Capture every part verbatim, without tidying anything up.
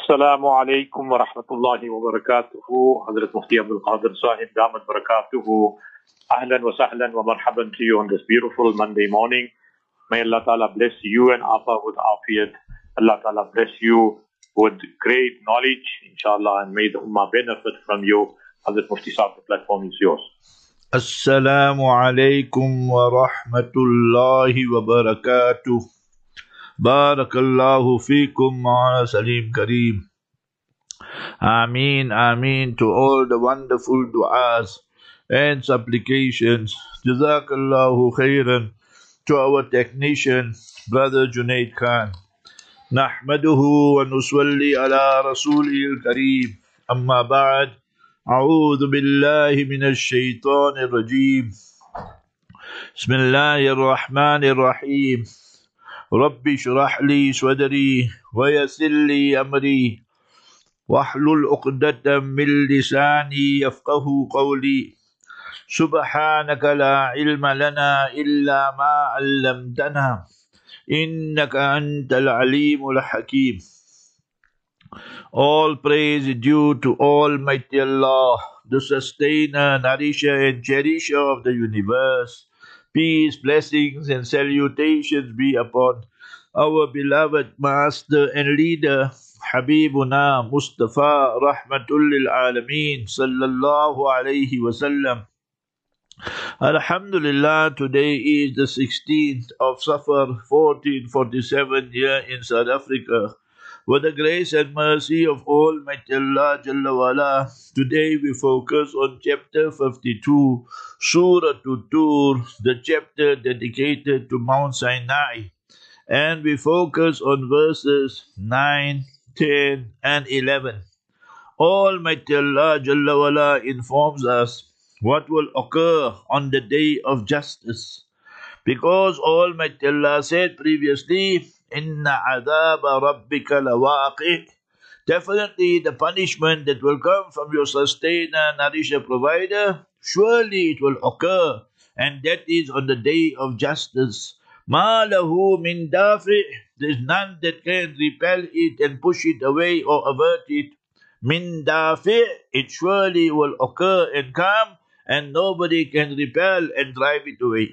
Assalamu alaikum wa rahmatullahi wa barakatuhu. Hazrat Mufti Abdul Qadir Sahib Damat Barakatuhu. Ahlan wa sahlan wa marhaban to you on this beautiful Monday morning. May Allah Ta'ala bless you and Apa with afiyat. Allah Ta'ala bless you with great knowledge, inshallah, and may the Ummah benefit from you. Hazrat Mufti Sahib, the platform is yours. Assalamu alaikum wa rahmatullahi wa barakatuh. Barakallahu feekum Mawlana Salim Kareem. Ameen, Ameen to all the wonderful du'as and supplications. Jazakallahu khairan to our technician, Brother Junaid Khan. Nahmaduhu wa nuswalli ala Rasulil Kareem. Amma ba'd. A'udhu billahi minash shaitanir rajeem. Bismillahir rahmanir rahim. Rabbi shrah li sadri wa yassir li amri wahlul uqdatam min lisani yafqahu qawli. Subhanaka la ilma lana illa ma 'allamtana innaka antal alimul hakim. All praise is due to Almighty Allah, the sustainer, nourisher and cherisher of the universe. Peace, blessings and salutations be upon our beloved Master and Leader, Habibuna Mustafa Rahmatul lil Alameen Sallallahu Alaihi Wasallam. Alhamdulillah, today is the sixteenth of Safar, fourteen forty-seven here in South Africa. With the grace and mercy of Almighty Allah Jalla wa'ala, today we focus on chapter fifty-two, Surah Tur, the chapter dedicated to Mount Sinai. And we focus on verses nine, ten and eleven. Almighty Allah Jalla wa'ala informs us what will occur on the day of justice. Because Almighty Allah said previously, Inna adhaba rabbika lawaqi'. Definitely the punishment that will come from your sustainer, nourisher, provider, surely it will occur, and that is on the day of justice. Ma lahu min dafi'. There is none that can repel it and push it away or avert it. Min dafi'. It surely will occur and come, and nobody can repel and drive it away.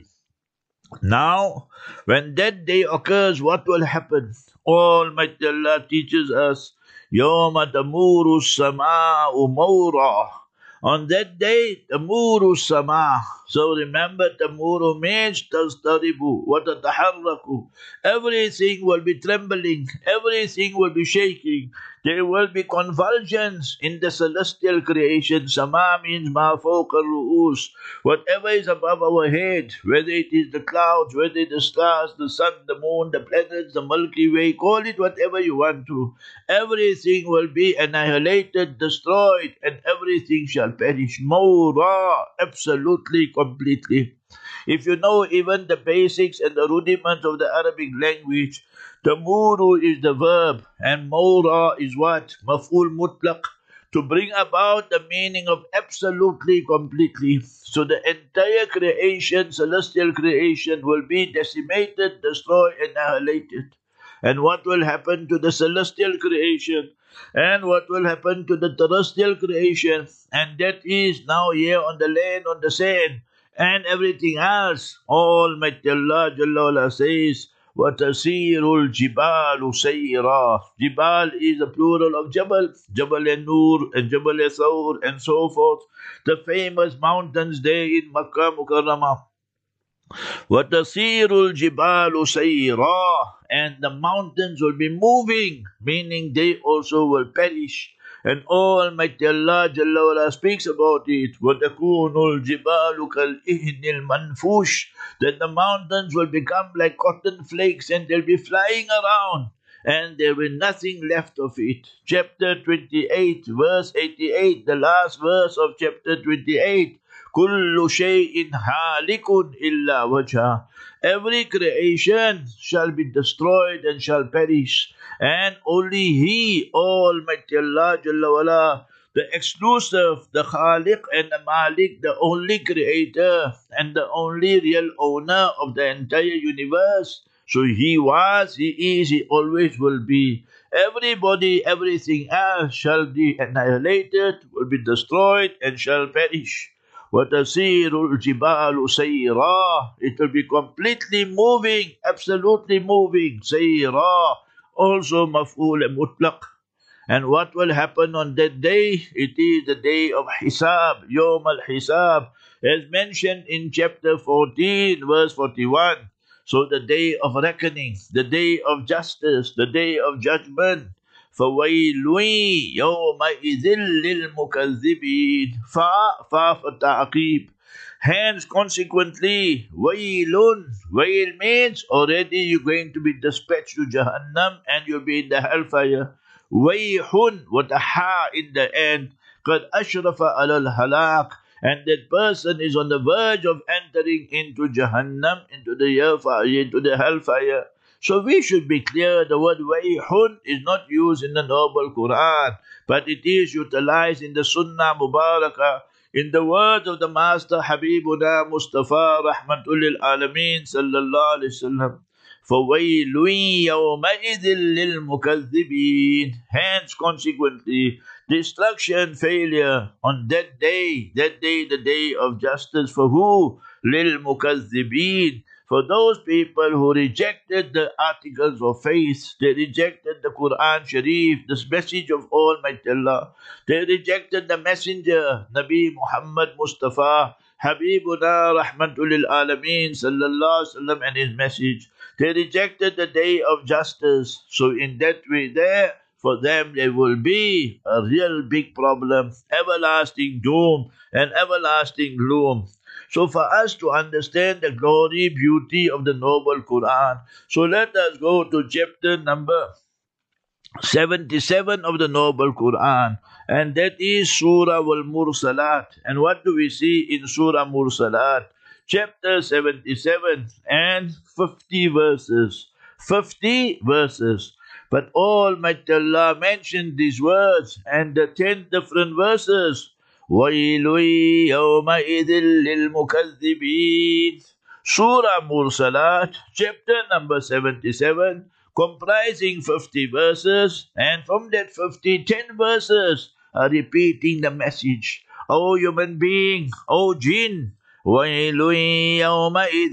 Now, when that day occurs, what will happen? Almighty Allah teaches us, Yawma tamuru sama'u mawra. On that day, tamuru sama. So remember, tamuru means tastaribu, wa tataharraku. Everything will be trembling, everything will be shaking. There will be convulsions in the celestial creation. Sama means ma fawqa ru'us. Whatever is above our head, whether it is the clouds, whether it is the stars, the sun, the moon, the planets, the Milky Way, call it whatever you want to. Everything will be annihilated, destroyed, and everything shall perish. Mawra, absolutely, completely. If you know even the basics and the rudiments of the Arabic language, tamuru is the verb, and mawra is what? Maf'ul mutlaq, to bring about the meaning of absolutely, completely. So the entire creation, celestial creation, will be decimated, destroyed, annihilated. And what will happen to the celestial creation? And what will happen to the terrestrial creation? And that is now here on the land, on the sand, and everything else. Almighty Allah Jalla wa'ala says, وَتَسِيرُ الْجِبَالُ سَيْرًا. Jibal is a plural of Jabal, Jabal Nur and Jabal Thawr and so forth. The famous mountains there in Makkah Mukarramah. وَتَسِيرُ الْجِبَالُ سَيْرًا. And the mountains will be moving, meaning they also will perish. And Almighty Allah Jalla wa'ala speaks about it. وَتَكُونُ الْجِبَالُ كَالْإِهْنِ الْمَنْفُوشِ. That the mountains will become like cotton flakes and they'll be flying around. And there will be nothing left of it. Chapter twenty-eight, verse eighty-eight, the last verse of chapter twenty-eight. كُلُّ شَيْءٍ هَالِكٌ إِلَّا وَجْهَهُ. Every creation shall be destroyed and shall perish. And only He, Almighty Allah Jalla wa'ala, the exclusive, the Khaliq and the Malik, the only creator and the only real owner of the entire universe, So he was, he is, he always will be. Everybody, everything else shall be annihilated, will be destroyed, and shall perish. وَتَسِيرُ الْجِبَالُ سَيْرًا. It will be completely moving, absolutely moving. سَيْرًا. Also maf'ul mutlaq. And what will happen on that day? It is the day of Hisab, Yawm al-Hisab, as mentioned in chapter fourteen, verse forty-one. So the day of reckoning, the day of justice, the day of judgment. فَوَيْلٌ يَوْمَئِذٍ لِلْمُكَذِّبِينَ. Fa, fa for ta'qib. Hence, consequently, wailun. Wail means already you're going to be dispatched to Jahannam and you'll be in the hellfire. Wayhun, with a ha in the end. قَدْ أَشْرَفَ عَلَى الْهَلَاكِ. And that person is on the verge of entering into Jahannam, into the hellfire, into the hellfire. So we should be clear, the word wayhun is not used in the Noble Quran, but it is utilized in the Sunnah Mubarakah, in the words of the Master Habibuna Mustafa Rahmatul lil Alameen Sallallahu Alaihi Wasallam. فَوَيْلٌ يَوْمَئِذٍ لِلْمُكَذِّبِينَ. Hence, consequently, destruction, failure on that day, that day, the day of justice. For who? لِلْمُكَذِّبِينَ. For those people who rejected the articles of faith, they rejected the Quran Sharif, this message of Almighty Allah. They rejected the messenger, Nabi Muhammad Mustafa, Habibuna Rahmatul lil Alameen Sallallahu Alaihi Wasallam, and his message. They rejected the day of justice. So in that way there, for them there will be a real big problem, everlasting doom and everlasting gloom. So for us to understand the glory, beauty of the Noble Quran, so let us go to chapter number seventy-seven of the Noble Quran, and that is Surah Al-Mursalat. And what do we see in Surah Mursalat? Chapter seventy-seven and fifty verses. fifty verses. But Almighty Allah mentioned these words and the ten different verses. وَيْلٌ يَوْمَئِذٍ لِلْمُكَذِّبِينَ. Surah Mursalat, chapter number seventy-seven, comprising fifty verses, and from that fifty, ten verses are repeating the message. O human being, O jinn, وَيْلٌ يَوْمَئِذٍ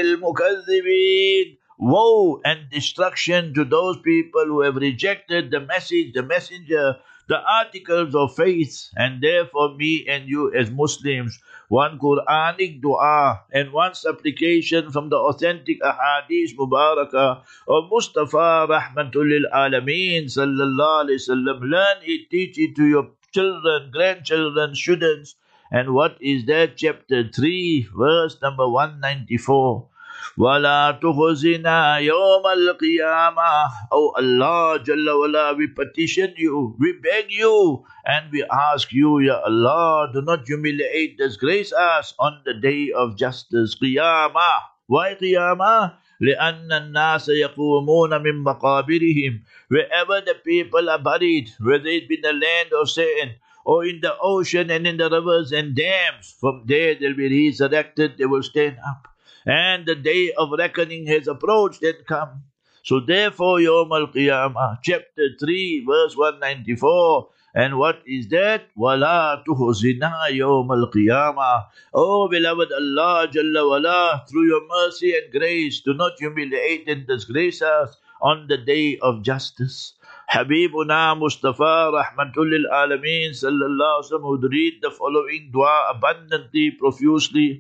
لِلْمُكَذِّبِينَ. Woe and destruction to those people who have rejected the message, the messenger, the articles of faith. And therefore me and you as Muslims, one Quranic dua and one supplication from the authentic ahadith mubarakah of Mustafa Rahmatul lil Alameen Sallallahu Alaihi Wasallam. Learn it, teach it to your children, grandchildren, students. And what is that? Chapter three, verse number one ninety-four. وَلَا تُخْزِنَا يَوْمَ الْقِيَامَةِ. Oh Allah Jalla wala, we petition you, we beg you, and we ask you, Ya Allah, do not humiliate, disgrace us on the day of justice. Qiyamah. Why Qiyamah? لِأَنَّ النَّاسَ يَقُومُونَ مِنْ مَقَابِرِهِمْ. Wherever the people are buried, whether it be in the land of sand, or in the ocean and in the rivers and dams, from there they'll be resurrected, they will stand up. And the day of reckoning has approached and come. So therefore, Yawm al-Qiyamah, chapter three, verse one ninety-four. And what is that? وَلَا تُخْزِنَا يَوْمَ الْقِيَامَةِ. Oh, beloved Allah Jalla wala, through your mercy and grace, do not humiliate and disgrace us on the day of justice. Habibuna Mustafa Rahmatul lil Alameen Sallallahu Alaihi Wasallam would read the following dua abundantly, profusely.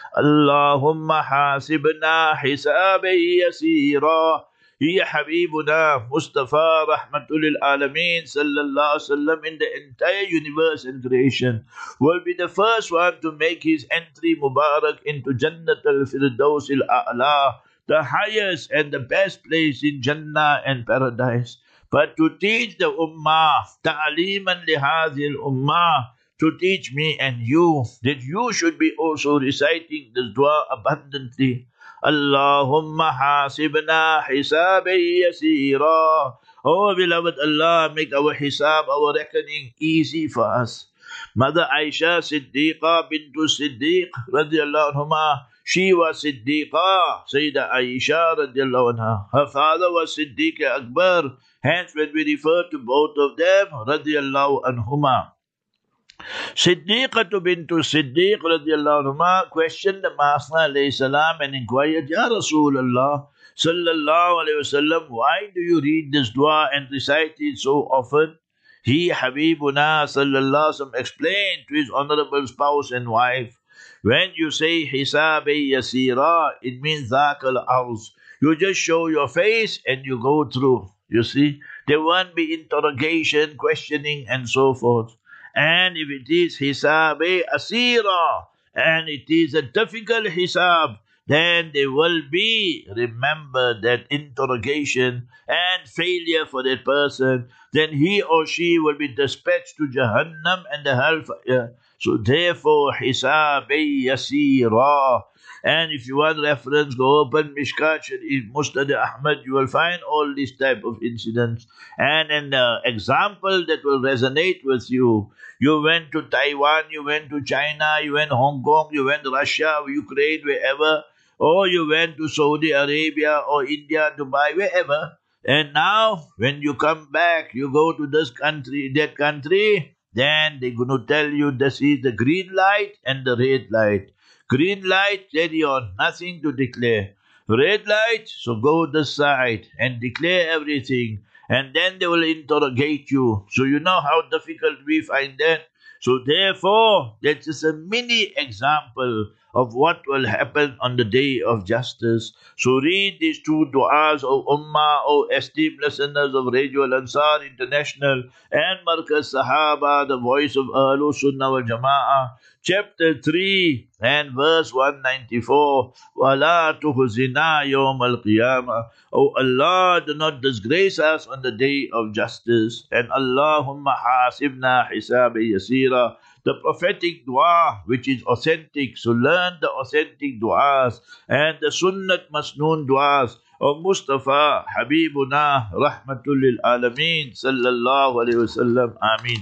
Allahumma hasibna hisaban yasira. Ya Habibuna Mustafa Rahmatul lil Alameen Sallallahu Alaihi Wasallam in the entire universe and creation will be the first one to make his entry Mubarak into Jannat al-Firdaus al-A'la, the highest and the best place in Jannah and paradise. But to teach the Ummah, ta'aliman lihadhi al-Ummah, to teach me and you, that you should be also reciting this dua abundantly. Allahumma hasibna hisaban yasira. Oh beloved Allah, make our hisab, our reckoning easy for us. Mother Aisha Siddiqa bintu Siddiq radiallahu anhuma, She was Siddiqa, Sayyidah Aisha radiallahu anha. Her father was Siddiq Akbar. Hence, when we refer to both of them, radiallahu anhuma. Siddiqatu bintu Siddiq radiallahu anhuma questioned the Master alayhi salam and inquired, Ya Rasulullah sallallahu alayhi wasallam, why do you read this dua and recite it so often? He, Habibuna sallallahu alayhi wasallam, explained to his honorable spouse and wife, when you say hisabi yasira, it means dhakal arz. You just show your face and you go through. You see, there won't be interrogation, questioning, and so forth. And if it is hisabi asira, and it is a difficult hisab, then there will be, remember, that interrogation and failure for that person. Then he or she will be dispatched to Jahannam and the hellfire. So therefore, hisabi yasira. And if you want reference, go open Mishkat Sharif, Musnad Ahmad, you will find all these type of incidents. And an uh, example that will resonate with you. You went to Taiwan, you went to China, you went Hong Kong, you went to Russia, Ukraine, wherever. Or you went to Saudi Arabia or India, Dubai, wherever. And now, when you come back, you go to this country, that country, then they're going to tell you this is the green light and the red light. Green light, carry on, nothing to declare. Red light, so go this side and declare everything. And then they will interrogate you. So you know how difficult we find that. So therefore, that's just a mini example of what will happen on the day of justice. So read these two du'as, O Ummah, O esteemed listeners of Radio Al-Ansar International and Markaz Sahaba, the voice of Ahlul Sunnah wal Jama'ah, chapter three and verse one ninety-four. وَلَا تُخْزِنَا يَوْمَ الْقِيَامَةِ. O Allah, do not disgrace us on the day of justice. And Allahumma hasibna hisabi yasira. The prophetic dua, which is authentic. So learn the authentic duas and the sunnat masnoon duas of Mustafa Habibuna Rahmatul lil Alameen sallallahu alayhi wasallam. Ameen.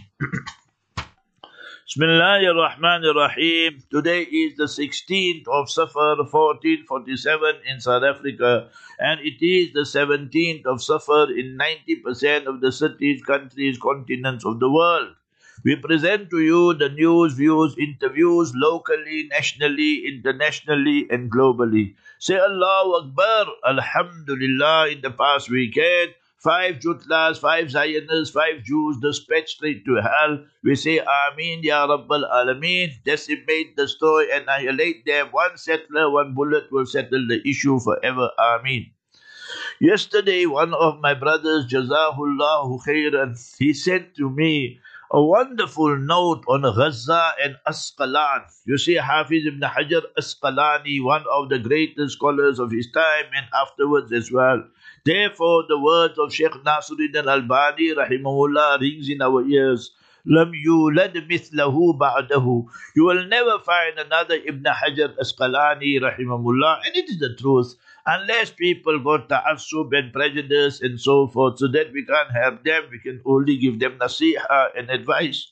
Bismillahir Rahmanir Rahim. Today is the sixteenth of Safar fourteen forty-seven in South Africa, and it is the seventeenth of Safar in ninety percent of the cities, countries, continents of the world. We present to you the news, views, interviews locally, nationally, internationally, and globally. Say Allahu Akbar, Alhamdulillah. In the past weekend, five Jutlas, five Zionists, five Jews dispatched straight to hell. We say Ameen, Ya Rabbal Alameen. Decimate, destroy, annihilate them. One settler, one bullet will settle the issue forever. Ameen. Yesterday, one of my brothers, Jazahullahu Khairan, he sent to me a wonderful note on Gaza and Asqalan. You see, Hafiz ibn Hajar Asqalani, one of the greatest scholars of his time and afterwards as well. Therefore, the words of Sheikh Nasiruddin al-Albani, rahimahullah, rings in our ears. Lam yulad mithlahu ba'dahu. You will never find another Ibn Hajar Asqalani, rahimahullah, and it is the truth. Unless people got ta'assub and prejudice and so forth, so that we can't help them, we can only give them nasiha and advice.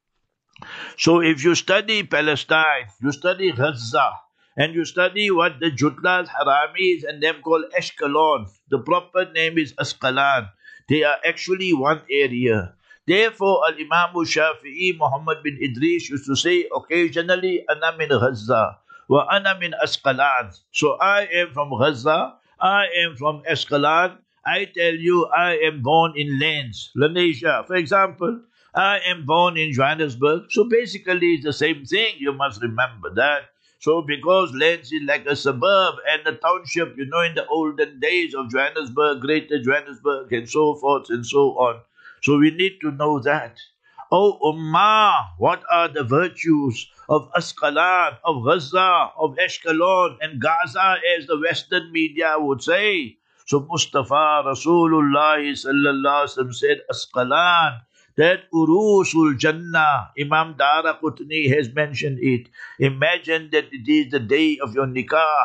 So if you study Palestine, you study Gaza, and you study what the Jutlas, Haramis, and them call Ashkelon, the proper name is Asqalan. They are actually one area. Therefore, Al-Imam Shafi'i Muhammad bin Idris used to say occasionally, Ana min Gaza. Wa ana min Asqalan. So I am from Gaza, I am from Asqalan. I tell you, I am born in Lens, Lenasia. For example, I am born in Johannesburg. So basically, it's the same thing. You must remember that. So because Lens is like a suburb and a township, you know, in the olden days of Johannesburg, Greater Johannesburg, and so forth and so on. So we need to know that. Oh Ummah, what are the virtues of Asqalan, of Gaza, of Ashkelon, and Gaza, as the Western media would say? So Mustafa Rasulullah sallallahu alaihi wasallam said, Asqalan, that Urusul Jannah, Imam Daraqutni has mentioned it. Imagine that it is the day of your nikah,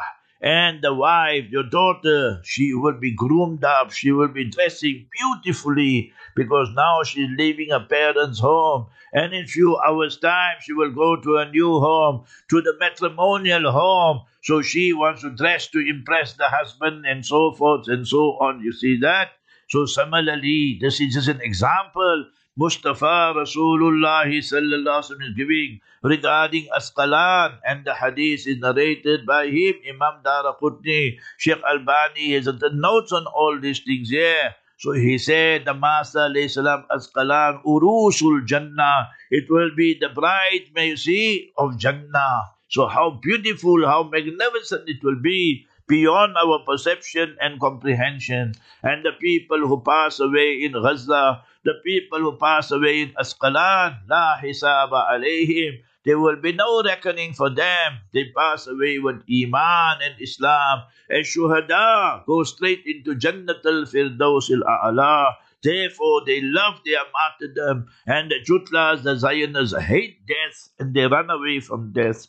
And the wife, your daughter, she will be groomed up, she will be dressing beautifully because now she's leaving her parents' home. And in few hours' time, she will go to a new home, to the matrimonial home. So she wants to dress to impress the husband and so forth and so on. You see that? So similarly, this is just an example Mustafa Rasulullah sallallahu alaihi wasallam is giving regarding Asqalan, and the hadith is narrated by him, Imam Daraqutni. Sheikh Albani has written notes on all these things here. So he said, the Master alayhi salam, Asqalan, Urusul Jannah. It will be the bride, may you see, of Jannah. So how beautiful, how magnificent it will be, beyond our perception and comprehension. And the people who pass away in Gaza, the people who pass away in Asqalan, la hisaba alayhim, there will be no reckoning for them. They pass away with Iman and Islam. And Shuhada go straight into Jannatul Firdaus al-A'la. Therefore, they love their martyrdom. And the Jutlas, the Zionists, hate death and they run away from death.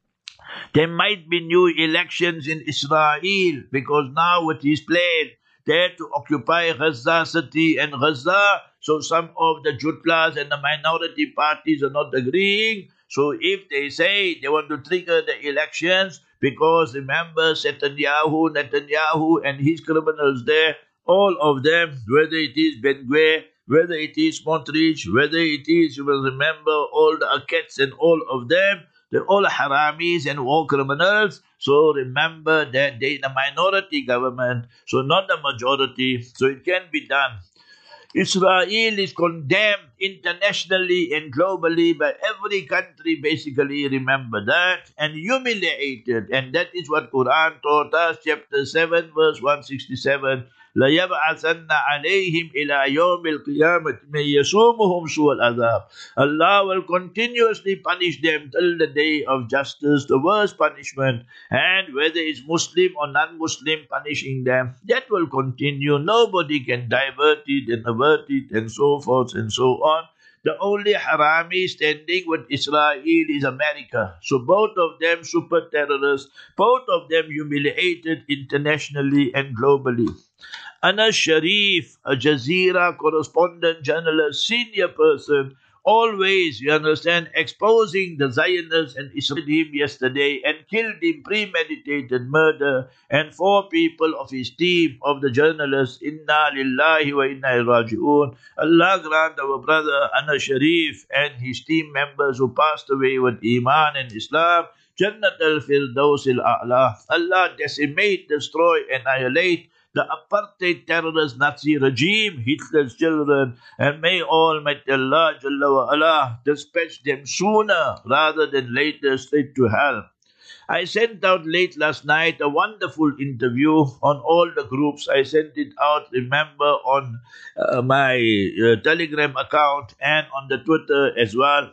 There might be new elections in Israel because now it is planned there to occupy Gaza city and Gaza. So some of the Jutlas and the minority parties are not agreeing. So if they say they want to trigger the elections, because remember Netanyahu, Netanyahu and his criminals there, all of them, whether it is Ben-Gvir, whether it is Smotrich, whether it is, you will remember all the Akets and all of them, they're all haramis and war criminals. So remember that they're in a minority government, so not the majority, so it can be done. Israel is condemned internationally and globally by every country, basically, remember that, and humiliated. And that is what Quran taught us, chapter seven, verse one sixty-seven. لَيَبْعَثَنَّ عَلَيْهِمْ إِلَى يَوْمِ الْقِيَامَةِ مَنْ يَسُومُهُمْ سُوءَ الْعَذَابِ. Allah will continuously punish them till the day of justice, the worst punishment. And whether it's Muslim or non-Muslim punishing them, that will continue. Nobody can divert it and avert it and so forth and so on. The only harami standing with Israel is America. So both of them super terrorists, both of them humiliated internationally and globally. Anas Sharif, a Jazeera correspondent, journalist, senior person, always, you understand, exposing the Zionists and Israel him yesterday and killed him, premeditated murder, and four people of his team, of the journalists, Inna Lillahi wa Inna Ilaihi Raji'un. Allah grant our brother Anas Sharif and his team members who passed away with Iman and Islam, Jannat al-Firdaus al-A'la. Allah decimate, destroy, annihilate the apartheid terrorist Nazi regime, Hitler's children, and may Almighty Allah Jalla wa Ala dispatch them sooner rather than later straight to hell. I sent out late last night a wonderful interview on all the groups. I sent it out, remember, on uh, my uh, Telegram account and on the Twitter as well.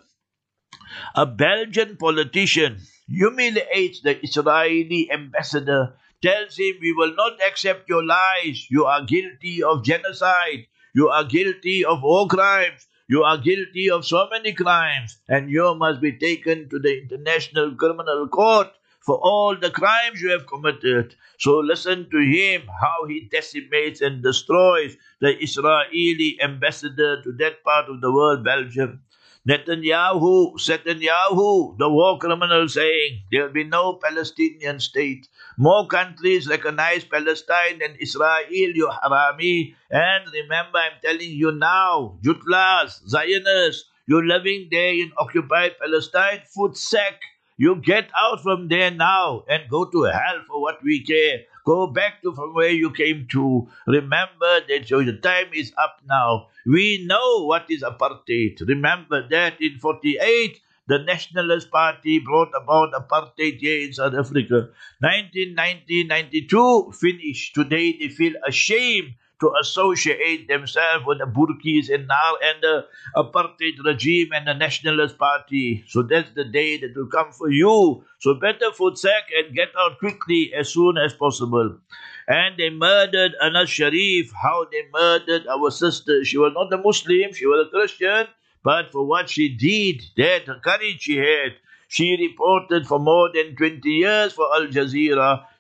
A Belgian politician humiliates the Israeli ambassador, tells him, we will not accept your lies. You are guilty of genocide. You are guilty of war crimes. You are guilty of so many crimes. And you must be taken to the International Criminal Court for all the crimes you have committed. So listen to him, how he decimates and destroys the Israeli ambassador to that part of the world, Belgium. Netanyahu, Netanyahu, the war criminal, saying there will be no Palestinian state. More countries recognize Palestine than Israel, you harami. And remember, I'm telling you now, Jutlas, Zionists, you're living there in occupied Palestine, foot sack. You get out from there now and go to hell for what we care. Go back to from where you came to. Remember that your time is up now. We know what is apartheid. Remember that in forty-eight, the Nationalist Party brought about apartheid here in South Africa. nineteen ninety to ninety-two, finished. Today they feel ashamed to associate themselves with the Burkis and now and the apartheid regime and the Nationalist Party. So that's the day that will come for you. So better foot sack and get out quickly as soon as possible. And they murdered Anas Sharif, how they murdered our sister. She was not a Muslim, she was a Christian, but for what she did, that courage she had. She reported for more than twenty years for Al Jazeera.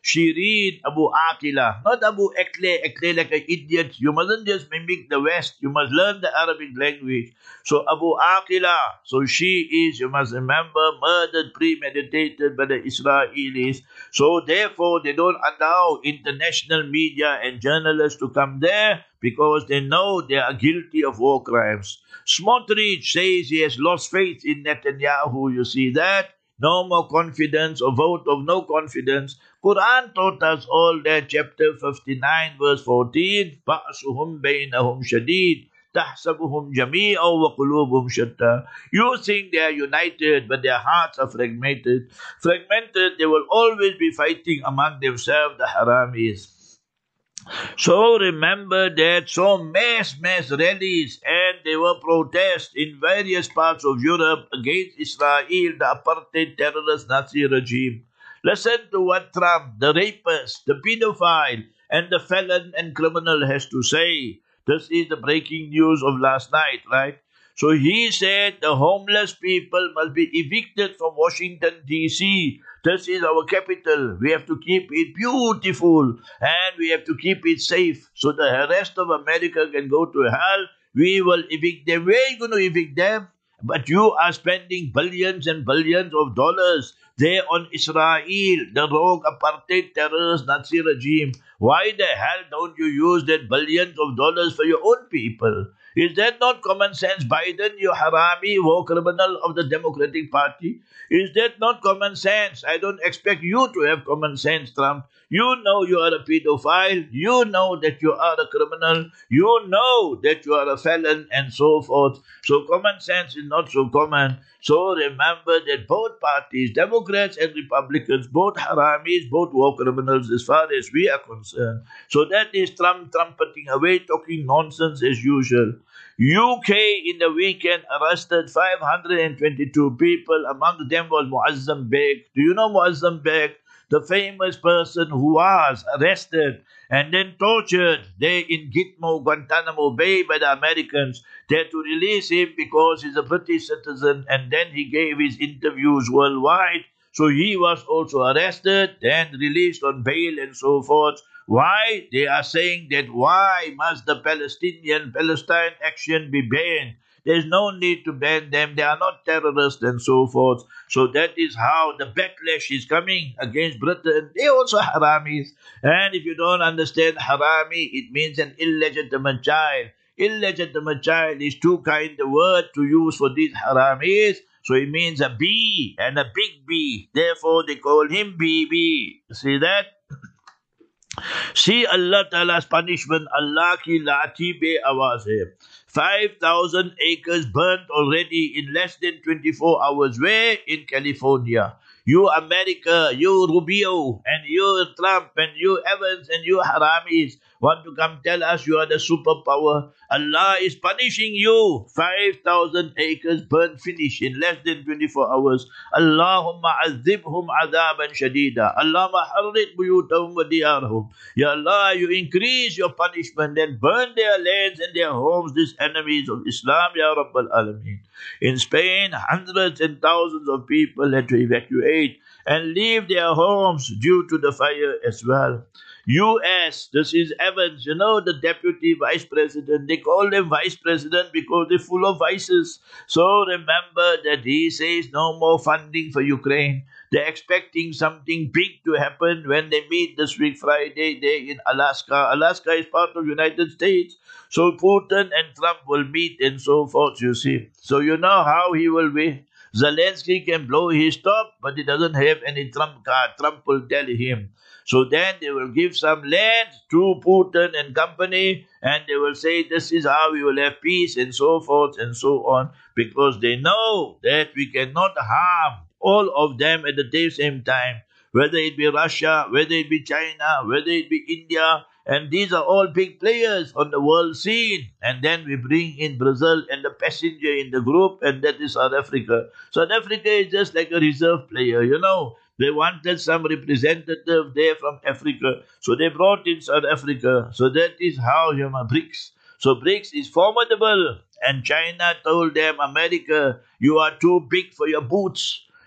Shireen Abu Aqila, not Abu Ekle, Ekle like an idiot. You mustn't just mimic the West. You must learn the Arabic language. So Abu Aqila, so she is, you must remember, murdered, premeditated by the Israelis. So therefore, they don't allow international media and journalists to come there because they know they are guilty of war crimes. Smotrich says he has lost faith in Netanyahu. You see that? No more confidence, or vote of no confidence. Quran taught us all that. Chapter fifty-nine, verse fourteen. بَأْسُهُمْ بَيْنَهُمْ شَدِيدٌ تَحْسَبُهُمْ جَمِيعًا وَقُلُوبُهُمْ شَتَّى. You think they are united, but their hearts are fragmented. Fragmented, they will always be fighting among themselves, the Haramis. So remember that so mass, mass rallies and there were protests in various parts of Europe against Israel, the apartheid terrorist Nazi regime. Listen to what Trump, the rapist, the pedophile, and the felon and criminal has to say. This is the breaking news of last night, right? So he said the homeless people must be evicted from Washington, D C This is our capital. We have to keep it beautiful and we have to keep it safe so the rest of America can go to hell. We will evict them. Where are you going to evict them? But you are spending billions and billions of dollars there on Israel, the rogue apartheid terrorist Nazi regime. Why the hell don't you use that billions of dollars for your own people? Is that not common sense, Biden, you harami, war criminal of the Democratic Party? Is that not common sense? I don't expect you to have common sense, Trump. You know you are a pedophile. You know that you are a criminal. You know that you are a felon and so forth. So common sense is not so common. So remember that both parties, Democrats and Republicans, both haramis, both war criminals as far as we are concerned. So that is Trump trumpeting away, talking nonsense as usual. U K in the weekend arrested five hundred twenty-two people. Among them was Muazzam Beg. Do you know Muazzam Beg? The famous person who was arrested and then tortured there in Gitmo, Guantanamo Bay by the Americans. They had to release him because he's a British citizen, and then he gave his interviews worldwide. So he was also arrested and released on bail and so forth. Why? They are saying that why must the Palestinian Palestine action be banned? There's no need to ban them. They are not terrorists and so forth. So that is how the backlash is coming against Britain. They also haramis. And if you don't understand harami, it means an illegitimate child. Illegitimate child is too kind a word to use for these haramis. So it means a B and a big B. Therefore they call him B B. See that? See Allah Ta'ala's punishment. Allah ki laati be awaz hai. five thousand acres burnt already in less than twenty-four hours. Where? In California. You America, you Rubio, and you Trump, and you Evans, and you Haramis want to come tell us you are the superpower. Allah is punishing you. five thousand acres burnt finish in less than twenty-four hours. Allahumma azibhum azaban shadida. Allahumma harrik buyutahum wa diyarhum. Ya Allah, you increase your punishment and burn their lands and their homes, these enemies of Islam, Ya Rabbal Alameen. In Spain, hundreds and thousands of people had to evacuate and leave their homes due to the fire as well. U S, this is Evans, you know, the deputy vice president. They call him vice president because they're full of vices. So remember that he says no more funding for Ukraine. They're expecting something big to happen when they meet this week Friday there in Alaska. Alaska is part of United States. So Putin and Trump will meet and so forth, you see. So you know how he will be. Zelensky can blow his top, but he doesn't have any Trump card. Trump will tell him. So then they will give some land to Putin and company, and they will say this is how we will have peace and so forth and so on, because they know that we cannot harm all of them at the same time, whether it be Russia, whether it be China, whether it be India, and these are all big players on the world scene. And then we bring in Brazil and the passenger in the group, and that is South Africa. South Africa is just like a reserve player, you know. They wanted some representative there from Africa. So they brought in South Africa. So that is how you know BRICS. So BRICS is formidable. And China told them, America, you are too big for your boots.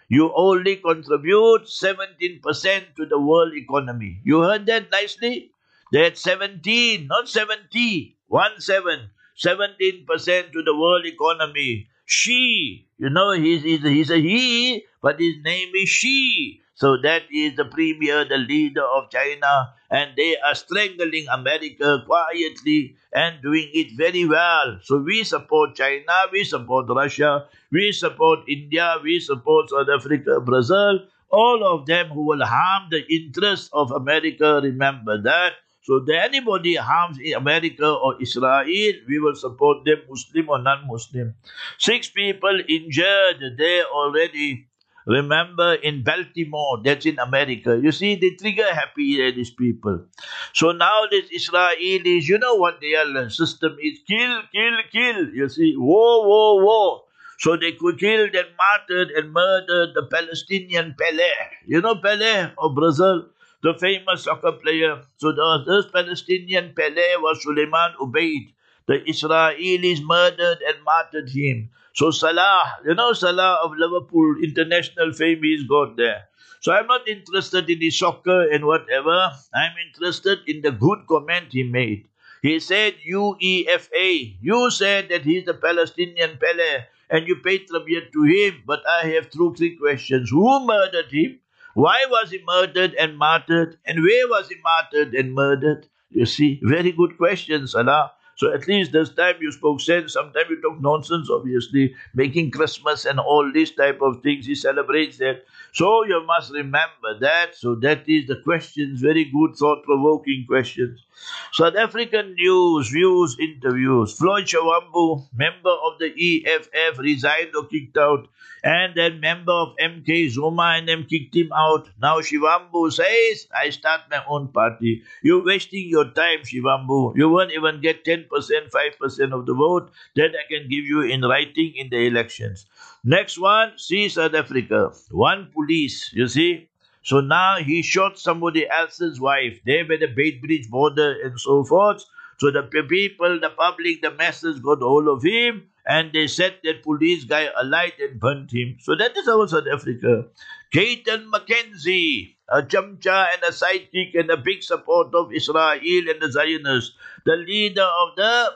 You only contribute seventeen percent to the world economy. You heard that nicely? They had seventeen, not seventy, one seven, seventeen percent to the world economy. She, you know, he's, he's, he's a he, but his name is Xi. So that is the premier, the leader of China, and they are strangling America quietly and doing it very well. So we support China, we support Russia, we support India, we support South Africa, Brazil, all of them who will harm the interests of America, remember that. So if anybody harms America or Israel, we will support them, Muslim or non-Muslim. Six people injured there already. Remember, in Baltimore, that's in America. You see, they trigger happy there, these people. So now these Israelis, you know what their system is? Kill, kill, kill. You see, war, war, war. So they could kill and martyred and murdered the Palestinian Pelé. You know Pelé of Brazil? The famous soccer player. So the, this Palestinian Pelé was Suleiman Ubaid. The Israelis murdered and martyred him. So Salah, you know Salah of Liverpool, international fame he's got there. So I'm not interested in his soccer and whatever. I'm interested in the good comment he made. He said U E F A. You said that he's the Palestinian Pelé and you paid tribute to him. But I have two, three questions. Who murdered him? Why was he murdered and martyred? And where was he martyred and murdered? You see, very good questions, Salah. So at least this time you spoke sense. Sometimes you talk nonsense, obviously, making Christmas and all these type of things. He celebrates that. So you must remember that. So that is the questions, very good, thought-provoking questions. South African news, views, interviews. Floyd Shivambu, member of the E F F, resigned or kicked out. And then member of M K Zuma and them kicked him out. Now Shivambu says, I start my own party. You're wasting your time, Shivambu. You won't even get ten percent, five percent of the vote. That I can give you in writing in the elections. Next one, see South Africa. One police, you see. So now he shot somebody else's wife. They by the Beitbridge border and so forth. So the people, the public, the masses got hold of him and they set that police guy alight and burnt him. So that is our South Africa. Keaton McKenzie, a chamcha and a sidekick and a big supporter of Israel and the Zionists. The leader of the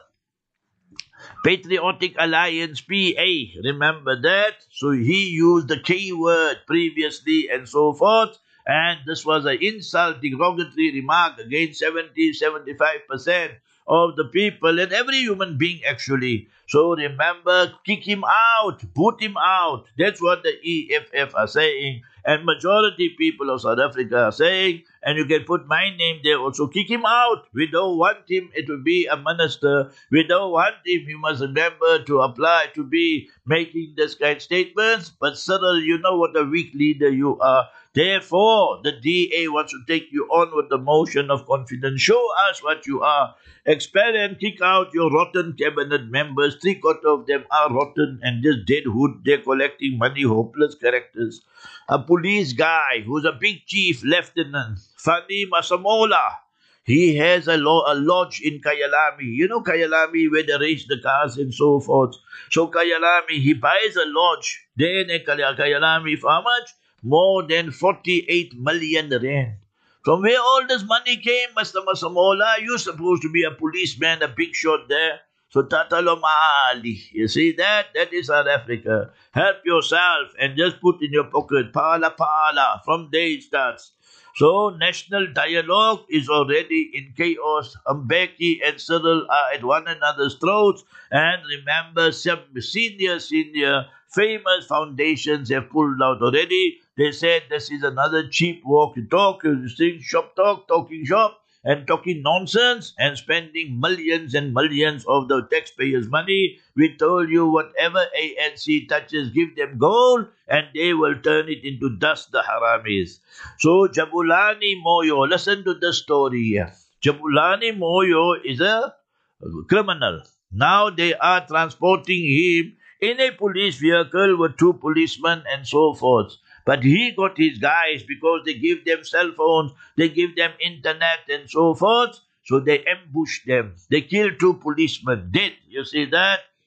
Patriotic Alliance, P A. Remember that? So he used the K word previously and so forth. And this was an insult, derogatory remark against seventy, seventy-five percent of the people and every human being actually. So remember, kick him out, put him out. That's what the E F F are saying. And majority people of South Africa are saying, and you can put my name there also, kick him out. We don't want him to be a minister. We don't want him, you must remember, to apply to be making this kind of statements. But Cyril, you know what a weak leader you are. Therefore, the D A wants to take you on with the motion of confidence. Show us what you are. Expel and kick out your rotten cabinet members. Three quarters of them are rotten and just deadwood. They're collecting money, hopeless characters. A police guy who's a big chief, lieutenant, Fani Masamola. He has a, lo a lodge in Kyalami. You know Kyalami, where they race the cars and so forth. So Kyalami, he buys a lodge there in Kyalami for how much? More than forty-eight million rand. From where all this money came, Mister Masamola? You're supposed to be a policeman, a big shot there. So Tatalo Maali. You see that? That is South Africa. Help yourself and just put in your pocket. Pala pala. From there it starts. So national dialogue is already in chaos. Mbeki and Cyril are at one another's throats. And remember, some senior, senior, famous foundations have pulled out already. They said this is another cheap walk to talk. You think shop talk, talking shop, and talking nonsense and spending millions and millions of the taxpayers' money. We told you whatever A N C touches, give them gold, and they will turn it into dust, the haramis. So Jabulani Moyo, listen to the story here. Jabulani Moyo is a criminal. Now they are transporting him in a police vehicle with two policemen and so forth. But he got his guys because they give them cell phones, they give them internet and so forth. So they ambush them. They kill two policemen, dead. You see that?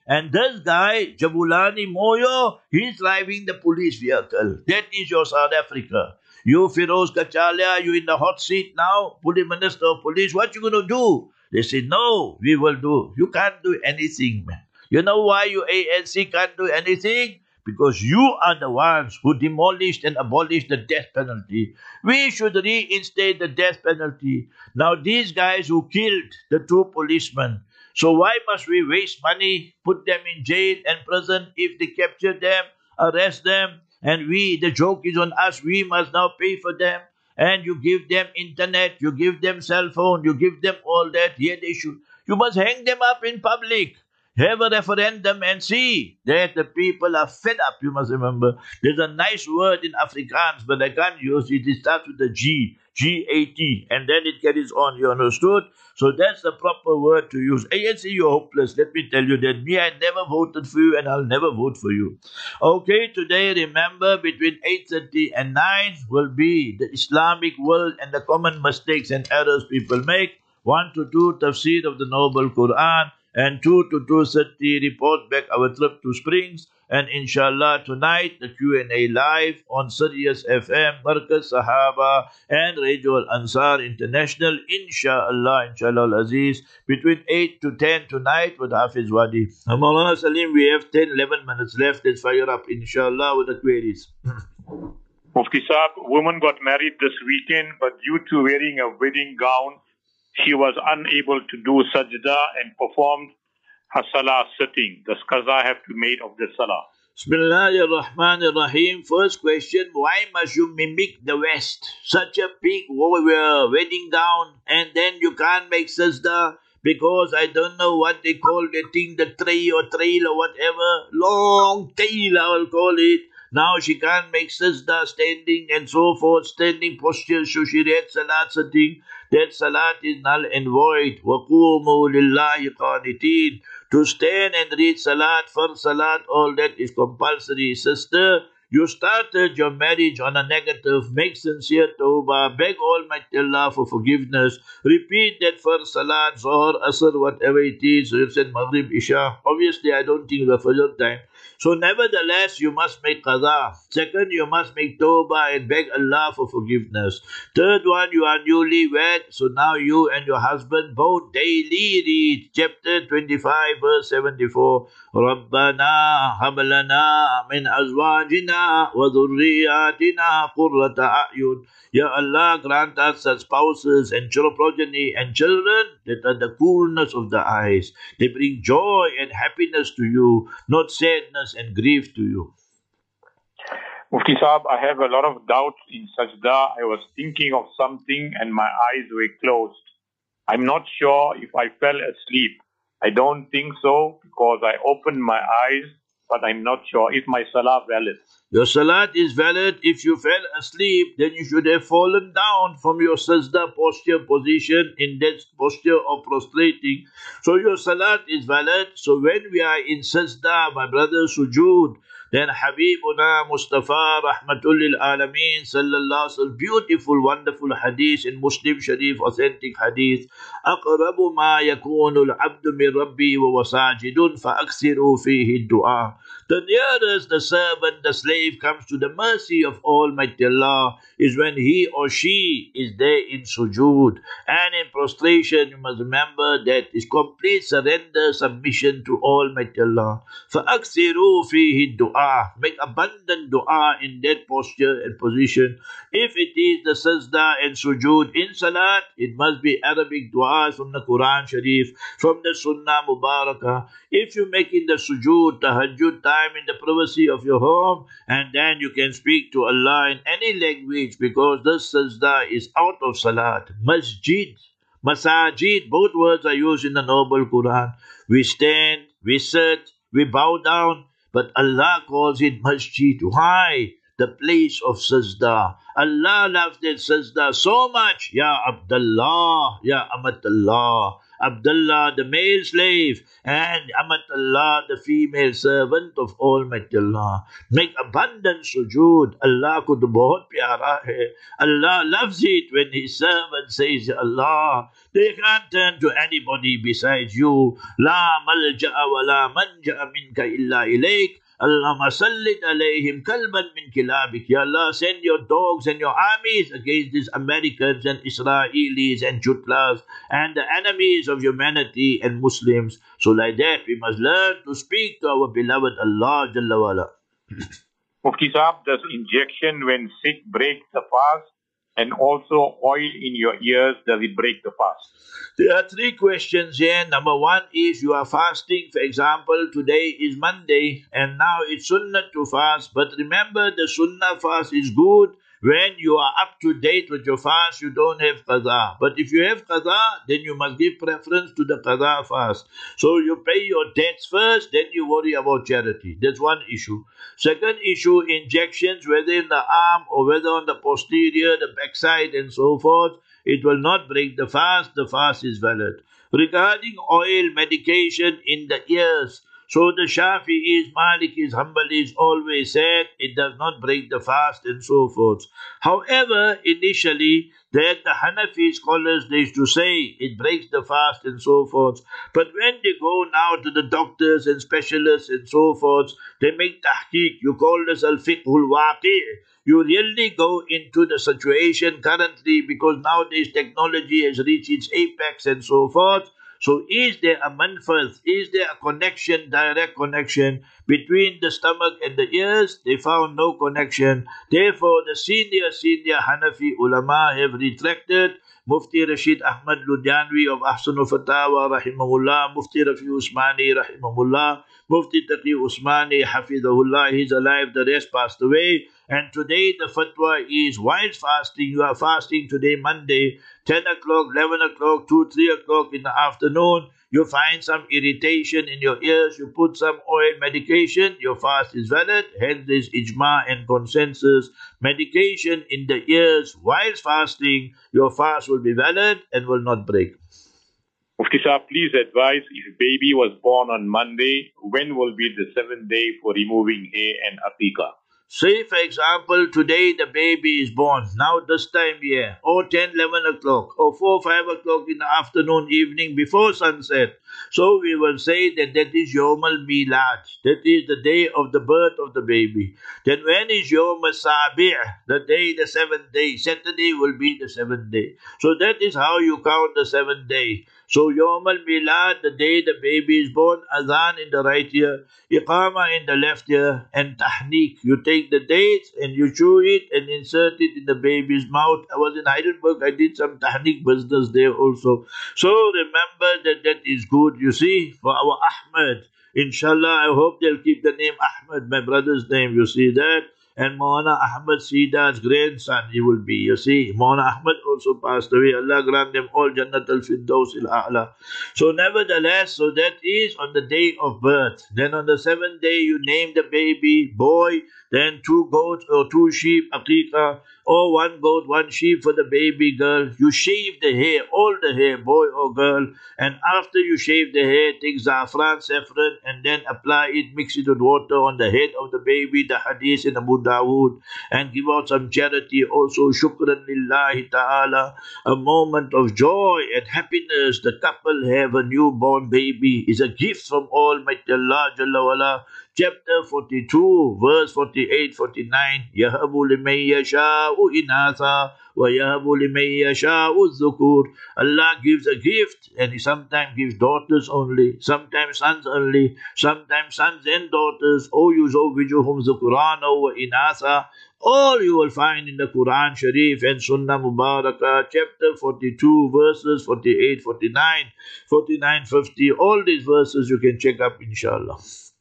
And this guy, Jabulani Moyo, he's driving the police vehicle. That is your South Africa. You, Firoz Kachalia, you in the hot seat now, Police Minister of Police, what you going to do? They say, no, we will do. You can't do anything, man. You know why you A N C can't do anything? Because you are the ones who demolished and abolished the death penalty. We should reinstate the death penalty. Now these guys who killed the two policemen, so why must we waste money, put them in jail and prison if they capture them, arrest them, and we, the joke is on us, we must now pay for them, and you give them internet, you give them cell phone, you give them all that, yeah, they should. You must hang them up in public. Have a referendum and see that the people are fed up, you must remember. There's a nice word in Afrikaans, but I can't use it. It starts with a G, G A T, and then it carries on, you understood? So that's the proper word to use. A N C, you're hopeless. Let me tell you that. Me, I never voted for you, and I'll never vote for you. Okay, today, remember, between eight thirty and nine will be the Islamic world and the common mistakes and errors people make. one to two, tafsir of the Noble Quran. And two to two thirty, report back our trip to Springs. And inshallah, tonight, the Q and A live on Sirius F M, Markaz Sahaba, and Radio Al-Ansar International. Inshallah, inshallah al-Aziz, between eight to ten tonight with Hafiz Wadi. Maulana Salim, we have ten, eleven minutes left. Let's fire up, inshallah, with the queries. Mufti Saab, woman got married this weekend, but due to wearing a wedding gown, she was unable to do sajda and performed her salah sitting. Does qaza have to be made of the salah? Bismillahir Rahmanir Rahim. First question, why must you mimic the West? Such a big wedding gown, and then you can't make sajda because I don't know what they call the thing, the tray or trail or whatever. Long tail, I will call it. Now she can't make sajda standing and so forth, standing posture, so she read salat sitting. That salat is null and void. وَقُومُوا لِلَّهِ قَانِتِينَ. To stand and read salat, for salat, all that is compulsory. Sister, you started your marriage on a negative. Make sincere tawbah. Beg Almighty Allah for forgiveness. Repeat that for salat, zohar, asr, whatever it is. So you said maghrib, isha. Obviously, I don't think the fajr time. So nevertheless, you must make qaza. Second, you must make tawbah and beg Allah for forgiveness. Third one, you are newly wed, so now you and your husband both daily read chapter twenty-five, verse seventy-four. رَبَّنَا هَبْ لَنَا مِنْ أَزْوَاجِنَا وَذُرِّيَّاتِنَا قُرَّةَ أَعْيُنٍ. Ya Allah, grant us such spouses and progeny and children that are the coolness of the eyes. They bring joy and happiness to you, not sadness and grief to you. Mufti Saab, I have a lot of doubts in sajda. I was thinking of something and my eyes were closed. I'm not sure if I fell asleep. I don't think so because I opened my eyes, but I'm not sure. Is my salah valid? Your salat is valid. If you fell asleep, then you should have fallen down from your sajda posture position in that posture of prostrating. So your salat is valid. So when we are in sajda, my brother, sujood, then Habibuna Mustafa Rahmatul lil Alameen Sallallahu Alaihi Wasallam, beautiful, wonderful hadith in Muslim Sharif, authentic hadith. أقرب ما يكون العبد من ربي وهو ساجد فأكثروا فيه الدعاء. The nearest the servant, the slave, comes to the mercy of Almighty Allah is when he or she is there in sujood. And in prostration, you must remember that is complete surrender, submission to Almighty Allah. فَأَكْثِرُوا فِيهِ الدُّعَى. Make abundant dua in that posture and position. If it is the sajda and sujood in salat, it must be Arabic du'as from the Quran Sharif, from the Sunnah Mubarakah. If you make in the sujood, tahajjud time in the privacy of your home, and then you can speak to Allah in any language because this sajda is out of salat. Masjid, masajid, both words are used in the Noble Quran. We stand, we sit, we bow down, but Allah calls it masjid. Why? The place of sajda. Allah loves that sajda so much. Ya Abdullah, Ya Amatullah. Abdullah, the male slave, and Amatullah, the female servant of Almighty Allah. Make abundant sujood. Allah ko to bahut pyara hai. Allah loves it when His servant says, Allah. They can't turn to anybody besides you. La malja'a wa la manja'a minka illa ilayk. Allahumma sallit alayhim kalban min kilabik. Ya Allah, send your dogs and your armies against these Americans and Israelis and Jutlas and the enemies of humanity and Muslims. So like that, we must learn to speak to our beloved Allah Jalla wala. Mufti Saab, does injection when sick break the fast? And also oil in your ears, does it break the fast? There are three questions here. Number one is you are fasting. For example, today is Monday and now it's sunnah to fast. But remember, the sunnah fast is good when you are up to date with your fast, you don't have qadha. But if you have qadha, then you must give preference to the qadha fast. So you pay your debts first, then you worry about charity. That's one issue. Second issue, injections, whether in the arm or whether on the posterior, the backside and so forth, it will not break the fast. The fast is valid. Regarding oil, medication in the ears, so the Shafi'is, Malikis, Hanbalis always said it does not break the fast and so forth. However, initially, that the Hanafi scholars, they used to say it breaks the fast and so forth. But when they go now to the doctors and specialists and so forth, they make tahqiq. You call this al-fiqhul waqi'. You really go into the situation currently because nowadays technology has reached its apex and so forth. So is there a manfaat, is there a connection, direct connection between the stomach and the ears? They found no connection. Therefore, the senior, senior Hanafi ulama have retracted. Mufti Rashid Ahmad Ludhianvi of Ahsanul Fatawa, rahimahullah, Mufti Rafi Usmani, rahimahullah, Mufti Taqi Usmani, hafidhahullah, he's alive, the rest passed away. And today the fatwa is, while fasting, you are fasting today Monday, ten o'clock, eleven o'clock, two, three o'clock in the afternoon, you find some irritation in your ears, you put some oil medication, your fast is valid. Hence this ijma and consensus. Medication in the ears while fasting, your fast will be valid and will not break. Mufti Saab, please advise, if baby was born on Monday, when will be the seventh day for removing hair and aqiqah? Say, for example, today the baby is born, now this time here, or ten, eleven o'clock, or four, five o'clock in the afternoon, evening, before sunset. So we will say that that is Yawm al-Milad, that is the day of the birth of the baby. Then when is Yawm al-Sabi', the day, the seventh day, Saturday will be the seventh day. So that is how you count the seventh day. So Yawm al-Milad, the day the baby is born, Adhan in the right ear, Iqama in the left ear, and Tahniq. You take the dates and you chew it and insert it in the baby's mouth. I was in Heidelberg, I did some Tahniq business there also. So remember that that is good, you see, for our Ahmed. Inshallah, I hope they'll keep the name Ahmed, my brother's name, you see that. And Maulana Ahmad Sida's grandson he will be, you see. Maulana Ahmad also passed away. Allah grant them all Jannat al-Firdaus al-A'la. So nevertheless, so that is on the day of birth. Then on the seventh day, you name the baby boy, then two goats or two sheep, aqiqah, or one goat, one sheep for the baby girl. You shave the hair, all the hair, boy or girl. And after you shave the hair, take zafran, saffron, and then apply it, mix it with water on the head of the baby, the hadith in Abu Dawood, and give out some charity also, shukran lillahi ta'ala, a moment of joy and happiness. The couple have a newborn baby, is a gift from Almighty Allah Jalla wala. Chapter forty-two, verse forty-eight, forty-nine, Yahabu liman yasha'u inatha wa yahabu liman yasha'u dhukur. Allah gives a gift and He sometimes gives daughters only, sometimes sons only, sometimes sons and daughters. O yuzawwijuhum dhukurana wa inatha. All you will find in the Quran Sharif and Sunnah Mubarakah, chapter forty-two, verses forty-eight, forty-nine, forty-nine, fifty. All these verses you can check up, inshallah.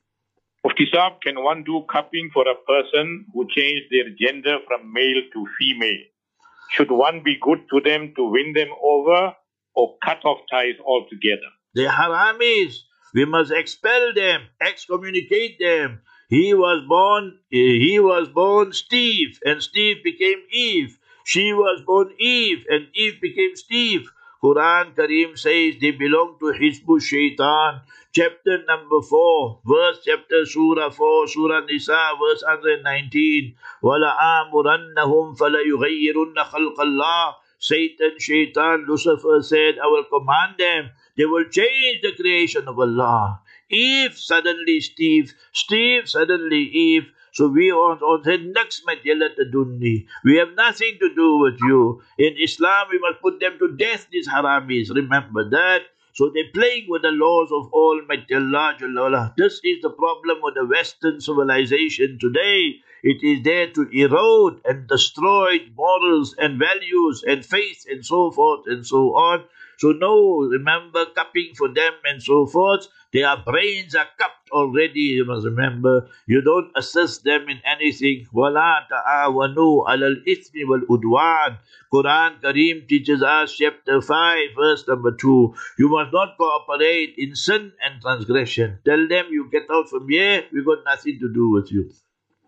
Mufti Saab, can one do cupping for a person who changed their gender from male to female? Should one be good to them to win them over or cut off ties altogether? They are haramis. We must expel them, excommunicate them. He was born, he was born Steve, and Steve became Eve. She was born Eve, and Eve became Steve. Quran Kareem says they belong to Hizbu Shaitan. Chapter number four, verse chapter Surah four, Surah Nisa, verse one hundred nineteen. وَلَآمُرَنَّهُمْ فَلَيُغَيِّرُنَّ خَلْقَ اللَّهِ. Satan, Shaitan, Lucifer said, I will command them. They will change the creation of Allah. Eve, suddenly Steve. Steve, suddenly Eve. So we on on next dunni. We have nothing to do with you. In Islam, we must put them to death, these haramis. Remember that. So they're playing with the laws of Almighty Allah Jalla wala. This is the problem with the Western civilization today. It is there to erode and destroy morals and values and faith and so forth and so on. So no, remember, cupping for them and so forth. Their brains are cupped already, you must remember. You don't assist them in anything. وَلَا تَعَاوَنُوا عَلَى الْإِثْمِ وَالْعُدْوَانِ. Quran Kareem teaches us, chapter five, verse number two. You must not cooperate in sin and transgression. Tell them, you get out from here, we got nothing to do with you.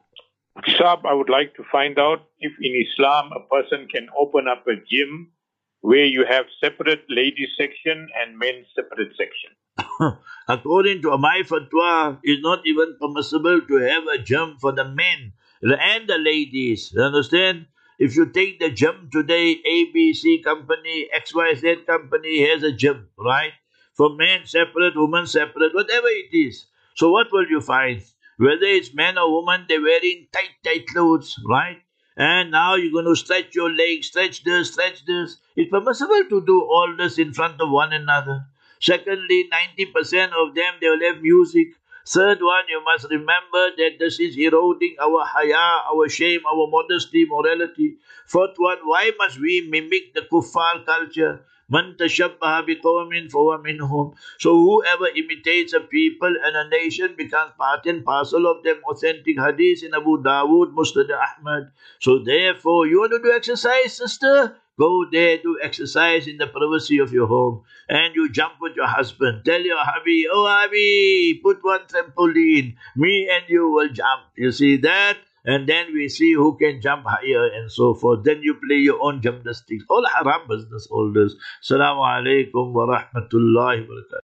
Saab, I would like to find out if in Islam a person can open up a gym where you have separate ladies section and men's separate section. According to my fatwa, it's not even permissible to have a gym for the men and the ladies. You understand? If you take the gym today, A B C company, X Y Z company has a gym, right? For men separate, women separate, whatever it is. So what will you find? Whether it's man or woman, they're wearing tight, tight clothes, right? And now you're going to stretch your legs, stretch this, stretch this. It's permissible to do all this in front of one another. Secondly, ninety percent of them, they will have music. Third one, you must remember that this is eroding our haya, our shame, our modesty, morality. Fourth one, why must we mimic the kuffar culture? Man tashabbaha biqawmin fahuwa minhum. So whoever imitates a people and a nation becomes part and parcel of them. Authentic hadith in Abu Dawood, Musnad Ahmad. So therefore, you want to do exercise, sister? Go there, do exercise in the privacy of your home. And you jump with your husband. Tell your hubby, oh hubby, put one trampoline. Me and you will jump. You see that? And then we see who can jump higher and so forth. Then you play your own gymnastics. All haram business, all this. Assalamu alaikum wa rahmatullahi wa barakatuh.